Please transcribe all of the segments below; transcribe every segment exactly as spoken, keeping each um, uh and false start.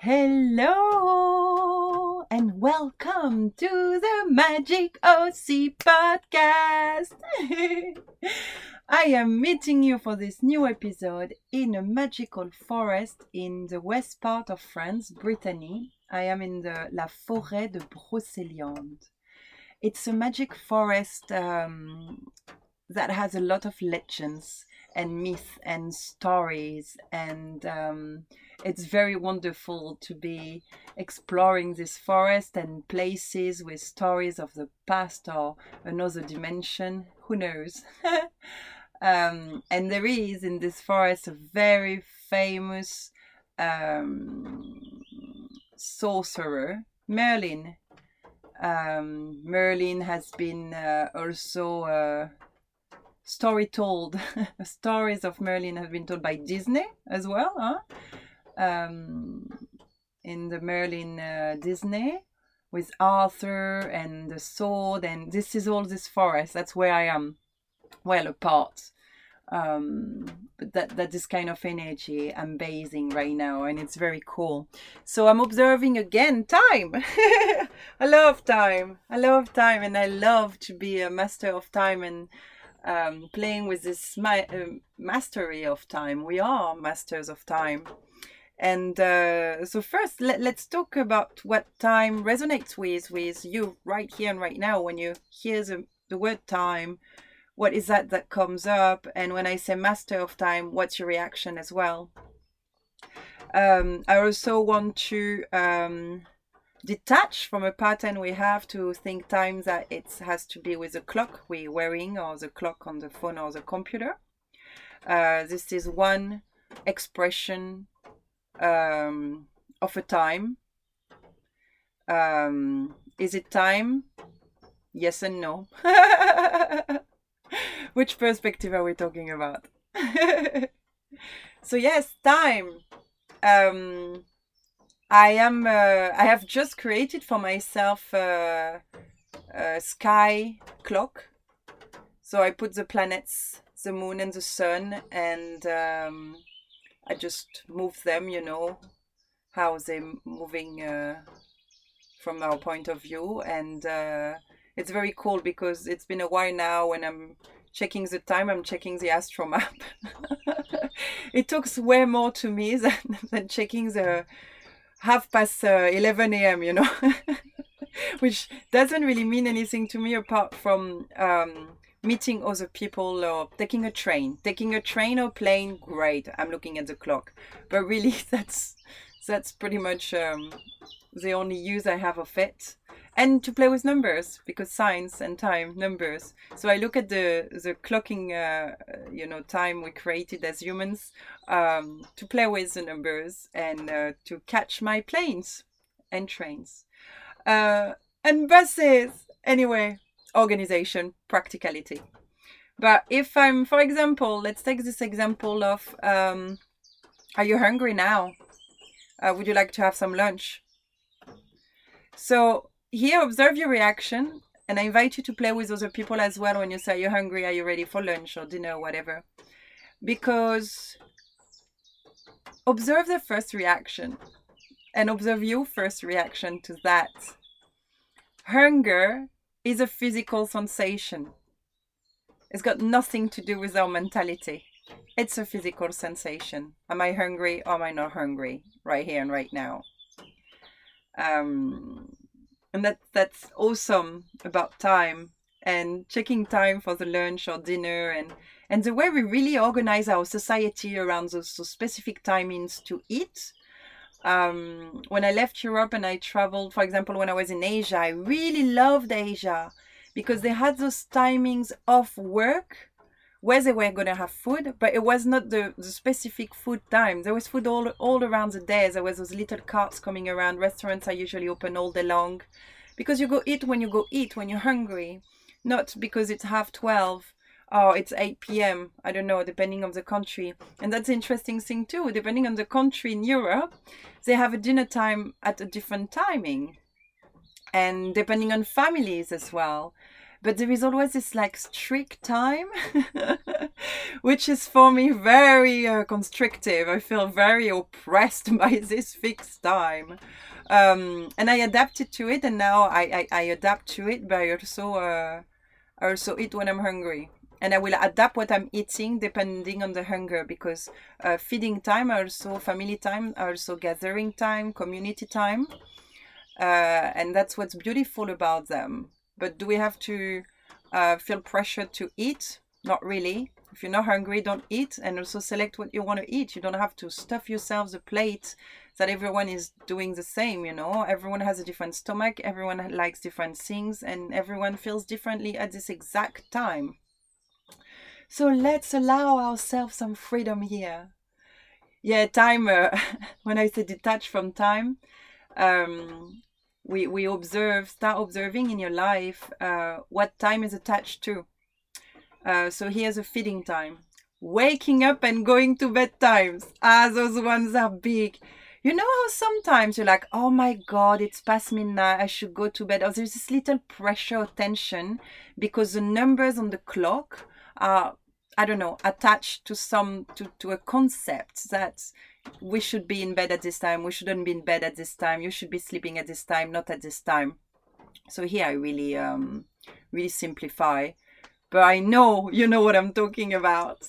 Hello and welcome to the Magic O C podcast. I am meeting you for this new episode in a magical forest in the west part of France, Brittany. I am in the La Forêt de Brocéliande. It's a magic forest um, that has a lot of legends and myth and stories, and um, it's very wonderful to be exploring this forest and places with stories of the past or another dimension, who knows. um, and there is in this forest a very famous um, sorcerer, Merlin. um, Merlin has been uh, also uh, story told. Stories of Merlin have been told by Disney as well, huh? Um, in the Merlin uh, Disney with Arthur and the sword, and this is all this forest. That's where I am, well apart. Um, but that that this kind of energy I'm basing right now, and it's very cool. So I'm observing again time. I love time. I love time, and I love to be a master of time and um, playing with this ma- uh, mastery of time. We are masters of time. And uh, so first, let, let's talk about what time resonates with with you right here and right now. When you hear the, the word time, what is that that comes up? And when I say master of time, what's your reaction as well? Um, I also want to um, detach from a pattern we have to think time that it has to be with the clock we're wearing or the clock on the phone or the computer. Uh, this is one expression um, of a time. Um, is it time? Yes and no. Which perspective are we talking about? So yes, time. Um, I am. Uh, I have just created for myself uh, a sky clock. So I put the planets, the moon, and the sun, and um, I just move them. You know how they're moving uh, from our point of view, and uh, it's very cool because it's been a while now when I'm checking the time, I'm checking the astro map. It talks way more to me than, than checking the half past uh, eleven a.m., you know, which doesn't really mean anything to me apart from um, meeting other people or taking a train. Taking a train or plane, great, I'm looking at the clock. But really, that's that's pretty much um, the only use I have of it. And to play with numbers, because science and time, numbers. So I look at the the clocking, uh, you know, time we created as humans um, to play with the numbers and uh, to catch my planes and trains uh, and buses. Anyway, organization, practicality. But if I'm, for example, let's take this example of, um, are you hungry now? Uh, would you like to have some lunch? So here, observe your reaction, and I invite you to play with other people as well when you say, you're hungry, are you ready for lunch or dinner, or whatever. Because observe the first reaction and observe your first reaction to that. Hunger is a physical sensation. It's got nothing to do with our mentality. It's a physical sensation. Am I hungry or am I not hungry right here and right now? Um... And that that's awesome about time and checking time for the lunch or dinner and, and the way we really organize our society around those, those specific timings to eat. Um, when I left Europe and I traveled, for example, when I was in Asia, I really loved Asia because they had those timings of work where they were going to have food, but it was not the, the specific food time. There was food all all around the day. There was those little carts coming around. Restaurants are usually open all day long because you go eat when you go eat, when you're hungry, not because it's half twelve or it's eight p.m. I don't know, depending on the country. And that's an interesting thing too. Depending on the country in Europe, they have a dinner time at a different timing. And depending on families as well. But there is always this like strict time, which is for me very uh, constrictive. I feel very oppressed by this fixed time. Um, and I adapted to it, and now I, I, I adapt to it, but I also, uh, I also eat when I'm hungry. And I will adapt what I'm eating depending on the hunger, because uh, feeding time, also family time, also gathering time, community time. Uh, and that's what's beautiful about them. But do we have to uh, feel pressure to eat? Not really. If you're not hungry, don't eat, and also select what you want to eat. You don't have to stuff yourselves a plate that everyone is doing the same, you know. Everyone has a different stomach, everyone likes different things, and everyone feels differently at this exact time. So let's allow ourselves some freedom here. Yeah, time, uh, when I say detach from time, um, we, we observe, start observing in your life uh, what time is attached to. Uh, so here's a feeding time. Waking up and going to bed times. Ah, those ones are big. You know how sometimes you're like, oh my God, it's past midnight, I should go to bed. Or there's this little pressure or tension because the numbers on the clock are, I don't know, attached to some, to, to a concept that we should be in bed at this time, we shouldn't be in bed at this time, you should be sleeping at this time, not at this time. So here I really, um, really simplify. But I know you know what I'm talking about.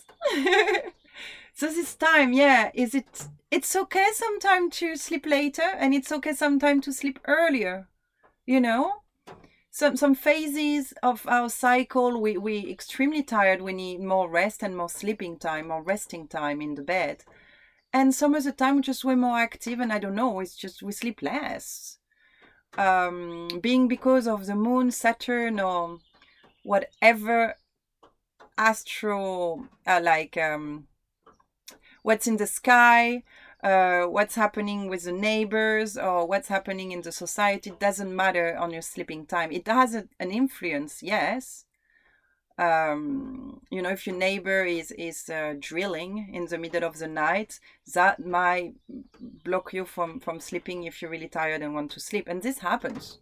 So this time, yeah, is it, it's okay sometimes to sleep later, and it's okay sometimes to sleep earlier, you know? Some some phases of our cycle, we, we extremely tired, we need more rest and more sleeping time, more resting time in the bed. And some of the time, we're just way more active, and I don't know, it's just we sleep less. Um, being because of the moon, Saturn, or whatever astro, uh, like um, what's in the sky, uh, what's happening with the neighbors, or what's happening in the society, it doesn't matter on your sleeping time. It has a, an influence, yes. Um, you know, if your neighbor is, is uh, drilling in the middle of the night, that might block you from, from sleeping if you're really tired and want to sleep. And this happens.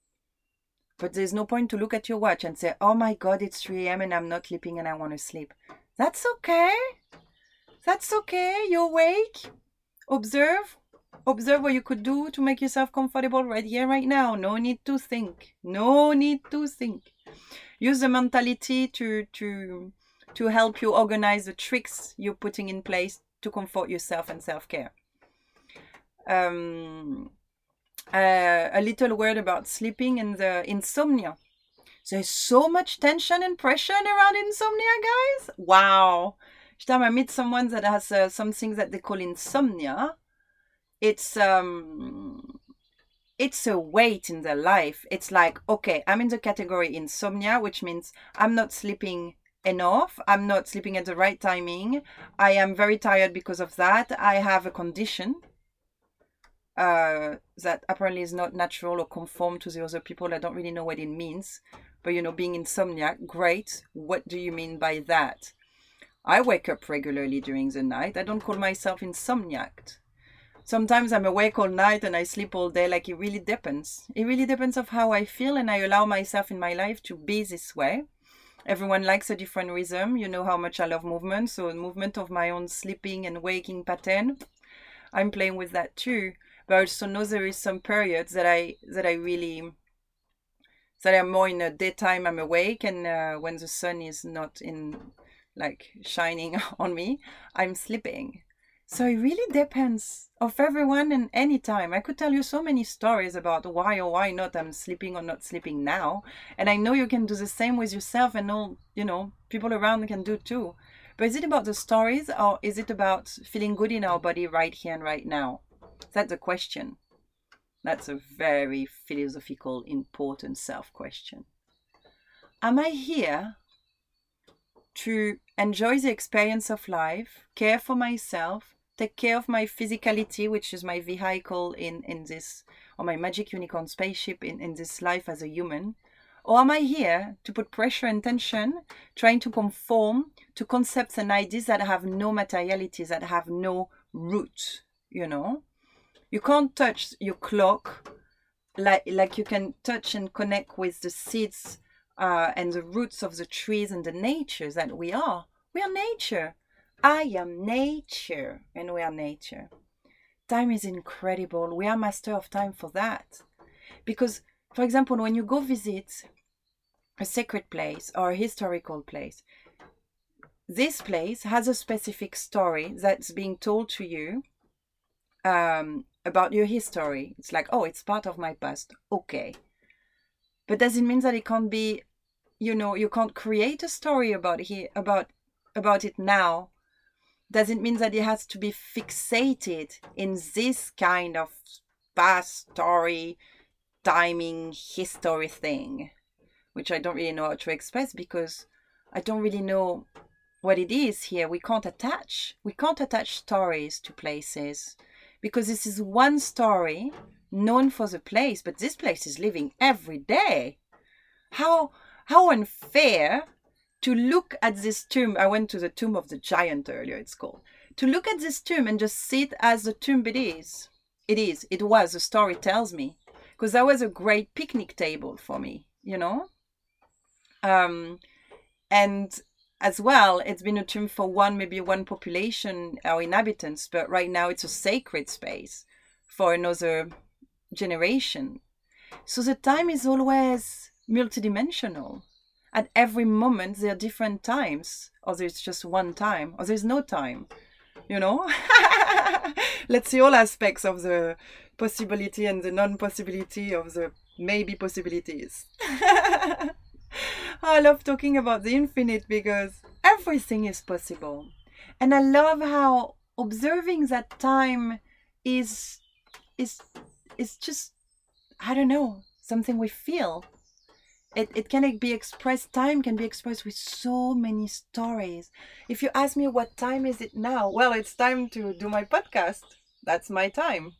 But there's no point to look at your watch and say, oh my God, it's three a.m. and I'm not sleeping and I want to sleep. That's okay. That's okay. You're awake. Observe. Observe what you could do to make yourself comfortable right here, right now. No need to think. No need to think. Use the mentality to, to, to help you organize the tricks you're putting in place to comfort yourself and self-care. Um... Uh, a little word about sleeping and the insomnia. There's so much tension and pressure around insomnia, guys. Wow. Each time I meet someone that has uh, something that they call insomnia, it's um, it's a weight in their life. It's like, okay, I'm in the category insomnia, which means I'm not sleeping enough. I'm not sleeping at the right timing. I am very tired because of that. I have a condition Uh, that apparently is not natural or conform to the other people. I don't really know what it means. But, you know, being insomniac, great. What do you mean by that? I wake up regularly during the night. I don't call myself insomniac. Sometimes I'm awake all night and I sleep all day. Like, it really depends. It really depends of how I feel, and I allow myself in my life to be this way. Everyone likes a different rhythm. You know how much I love movement. So movement of my own sleeping and waking pattern, I'm playing with that too. But I also know there is some periods that I that I really that I'm more in the daytime. I'm awake, and uh, when the sun is not in like shining on me, I'm sleeping. So it really depends of everyone and any time. I could tell you so many stories about why or why not I'm sleeping or not sleeping now, and I know you can do the same with yourself, and all, you know, people around can do too. But is it about the stories, or is it about feeling good in our body right here and right now? That's the question. That's a very philosophical, important self-question. Am I here to enjoy the experience of life, care for myself, take care of my physicality, which is my vehicle in, in this, or my magic unicorn spaceship in, in this life as a human? Or am I here to put pressure and tension, trying to conform to concepts and ideas that have no materiality, that have no root, you know? You can't touch your clock like like you can touch and connect with the seeds uh, and the roots of the trees and the nature that we are. We are nature. I am nature, and we are nature. Time is incredible. We are master of time for that. Because, for example, when you go visit a sacred place or a historical place, this place has a specific story that's being told to you um, about your history. It's like, oh, it's part of my past. Okay. But does it mean that it can't be, you know, you can't create a story about it, about, about it now? Does it mean that it has to be fixated in this kind of past story, timing, history thing? Which I don't really know how to express because I don't really know what it is here. We can't attach. We can't attach stories to places because this is one story known for the place, but this place is living every day. How how unfair to look at this tomb. I went to the tomb of the giant earlier, it's called. To look at this tomb and just see it as the tomb it is. It is. It was. The story tells me. Because that was a great picnic table for me, you know? Um, and as well, it's been a tomb for one, maybe one population or inhabitants, but right now it's a sacred space for another generation. So the time is always multidimensional. At every moment, there are different times, or there's just one time, or there's no time, you know? Let's see all aspects of the possibility and the non-possibility of the maybe possibilities. I love talking about the infinite because everything is possible. And I love how observing that time is, is, is just, I don't know, something we feel. It it can be expressed, time can be expressed with so many stories. If you ask me what time is it now, well, it's time to do my podcast. That's my time.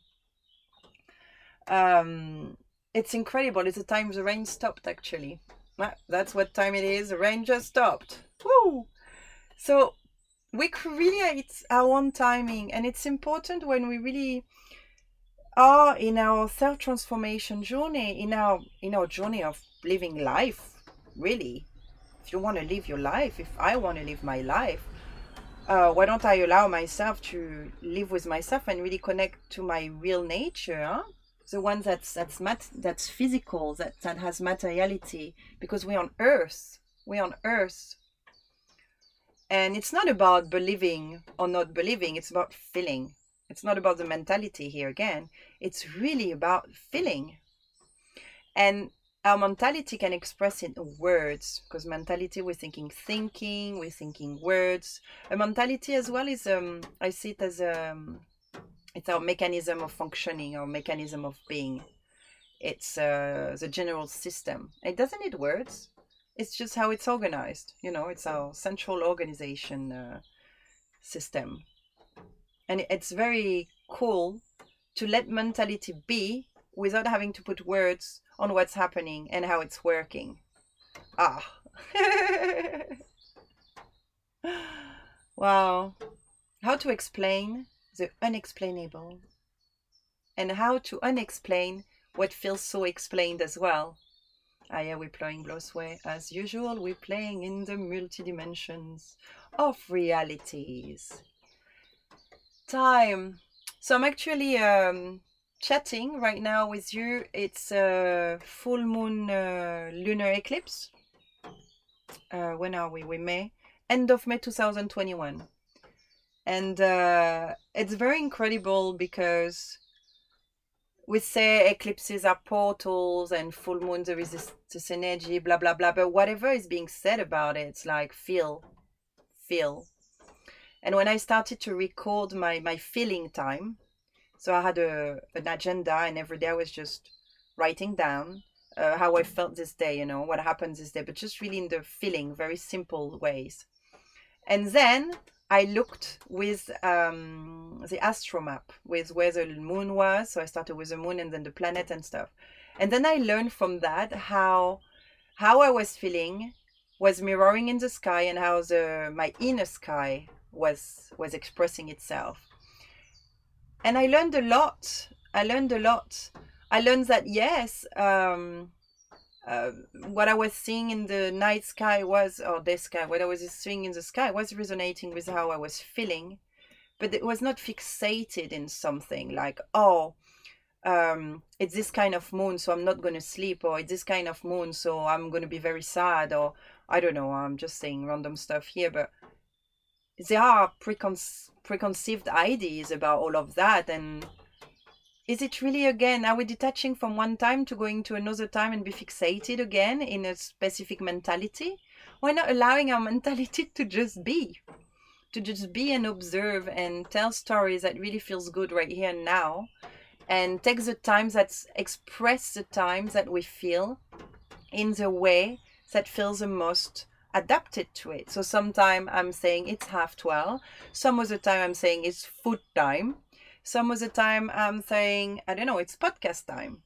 Um, it's incredible. It's the time the rain stopped, actually. That's what time it is. The rain just stopped. Woo! So we create our own timing, and it's important when we really are in our self-transformation journey, in our in our journey of living life, really. If you want to live your life, if I want to live my life, uh, why don't I allow myself to live with myself and really connect to my real nature, huh? The one that's that's mat- that's physical, that, that has materiality, because we're on earth. We're on earth. And it's not about believing or not believing, it's about feeling. It's not about the mentality here again. It's really about feeling. And our mentality can express in words, because mentality, we're thinking thinking, we're thinking words. A mentality as well is, um, I see it as um, it's our mechanism of functioning, our mechanism of being. It's uh, the general system. It doesn't need words. It's just how it's organized. You know, it's our central organization uh, system. And it's very cool to let mentality be without having to put words on what's happening and how it's working. Ah. Wow. How to explain the unexplainable, and how to unexplain what feels so explained as well. Ah, yeah, we're playing Blossway. As usual, we're playing in the multi-dimensions of realities. Time. So I'm actually um, chatting right now with you. It's a full moon uh, lunar eclipse. Uh, when are we? We May. End of May two thousand twenty-one. And uh, it's very incredible because we say eclipses are portals and full moon, there is this, this energy, blah, blah, blah. But whatever is being said about it, it's like feel, feel. And when I started to record my, my feeling time, so I had a an agenda, and every day I was just writing down uh, how I felt this day, you know, what happened this day, but just really in the feeling, very simple ways. And then I looked with um, the astro map, with where the moon was. So I started with the moon and then the planet and stuff. And then I learned from that how how I was feeling was mirroring in the sky, and how the my inner sky was was expressing itself. And I learned a lot. I learned a lot. I learned that, yes, um, uh, what I was seeing in the night sky was, or the sky, what I was seeing in the sky was resonating with how I was feeling, but it was not fixated in something like, oh, um, it's this kind of moon, so I'm not going to sleep, or it's this kind of moon, so I'm going to be very sad, or I don't know, I'm just saying random stuff here, but there are precon- preconceived ideas about all of that. And is it really, again, are we detaching from one time to going to another time and be fixated again in a specific mentality? Why not allowing our mentality to just be? To just be and observe and tell stories that really feels good right here and now. And take the times that express the times that we feel in the way that feels the most adapted to it. So sometime I'm saying it's half twelve. Some of the time I'm saying it's food time. Some of the time I'm saying, I don't know, it's podcast time.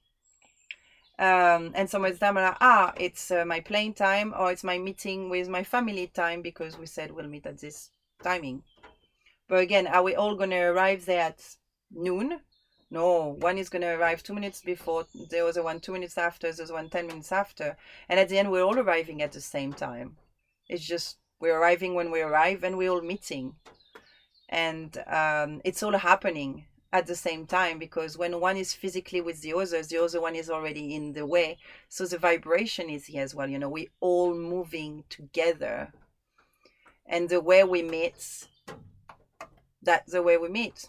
Um, and some of the time I'm like, ah, it's uh, my playing time, or it's my meeting with my family time, because we said we'll meet at this timing. But again, are we all going to arrive there at noon? No, one is going to arrive two minutes before, the other one two minutes after, the other one ten minutes after. And at the end, we're all arriving at the same time. It's just we're arriving when we arrive, and we're all meeting. And um, it's all happening at the same time, because when one is physically with the others, the other one is already in the way. So the vibration is here as well. You know, we're all moving together. And the way we meet, that's the way we meet.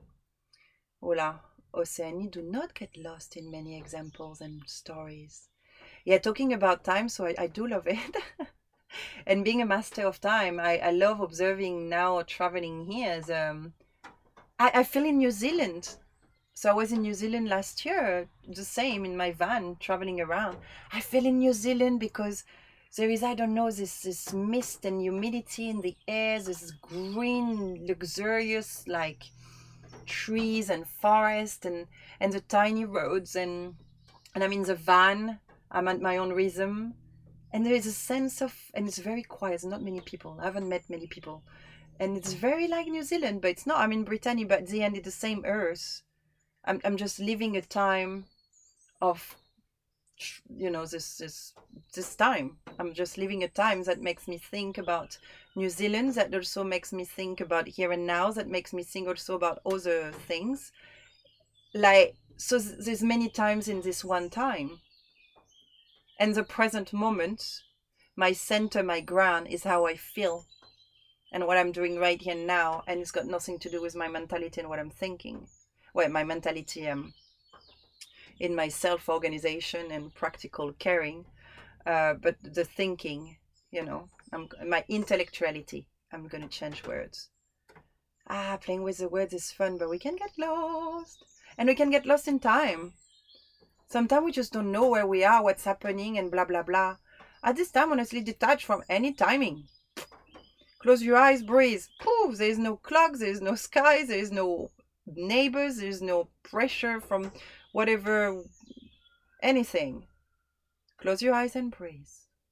Hola, Oceanie, do not get lost in many examples and stories. Yeah, talking about time, so I, I do love it. And being a master of time, I, I love observing now, traveling here. As, um, I, I feel in New Zealand. So I was in New Zealand last year, the same, in my van, traveling around. I feel in New Zealand because there is, I don't know, this, this mist and humidity in the air, this green, luxurious, like, trees and forest, and, and the tiny roads. And, and I'm in the van, I'm at my own rhythm. And there is a sense of, and it's very quiet, there's not many people. I haven't met many people. And it's very like New Zealand, but it's not. I'm in Britannia, but at the end, it's the same earth. I'm I'm just living a time of, you know, this this this time. I'm just living a time that makes me think about New Zealand, that also makes me think about here and now, that makes me think also about other things. Like, so there's many times in this one time. And the present moment, my center, my ground, is how I feel and what I'm doing right here now. And it's got nothing to do with my mentality and what I'm thinking. Well, my mentality um, in my self-organization and practical caring. Uh, but the thinking, you know, I'm, my intellectuality, I'm going to change words. Ah, playing with the words is fun, but we can get lost. And we can get lost in time. Sometimes we just don't know where we are, what's happening, and blah, blah, blah. At this time, honestly, detach from any timing. Close your eyes, breathe. Poof, there is no clock, there is no sky, there is no neighbors, there is no pressure from whatever, anything. Close your eyes and breathe.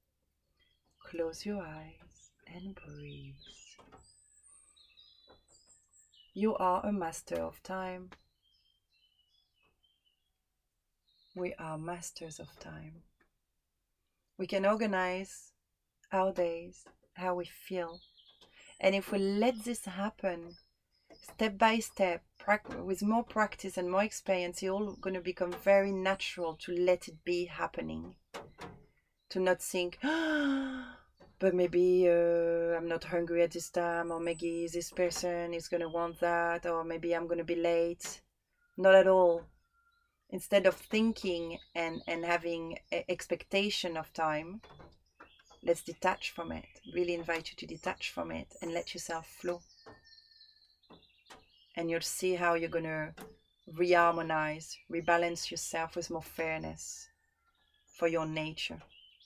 Close your eyes and breathe. You are a master of time. We are masters of time. We can organize our days, how we feel. And if we let this happen, step by step, with more practice and more experience, it's all going to become very natural to let it be happening. To not think, ah, but maybe uh, I'm not hungry at this time, or maybe this person is going to want that, or maybe I'm going to be late. Not at all. Instead of thinking and, and having an expectation of time, let's detach from it. Really invite you to detach from it and let yourself flow. And you'll see how you're going to reharmonize, rebalance yourself with more fairness for your nature.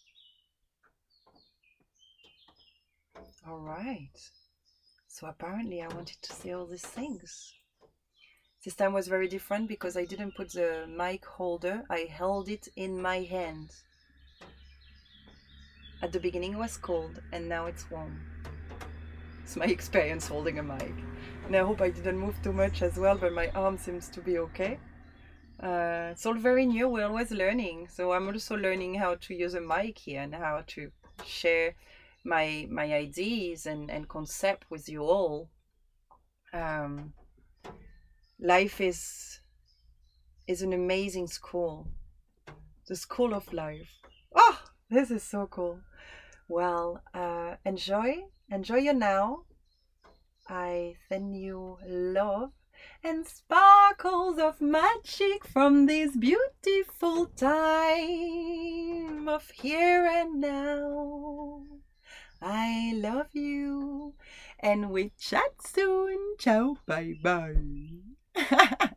All right. So apparently I wanted to say all these things. This time was very different because I didn't put the mic holder. I held it in my hand. At the beginning it was cold and now it's warm. It's my experience holding a mic. And I hope I didn't move too much as well, but my arm seems to be okay. Uh, it's all very new. We're always learning. So I'm also learning how to use a mic here and how to share my my ideas and, and concept with you all. Um, life is is an amazing school. The school of life. Oh, this is so cool. Well, uh, enjoy, enjoy your now. I send you love and sparkles of magic from this beautiful time of here and now. I love you, and we chat soon. Ciao, bye bye.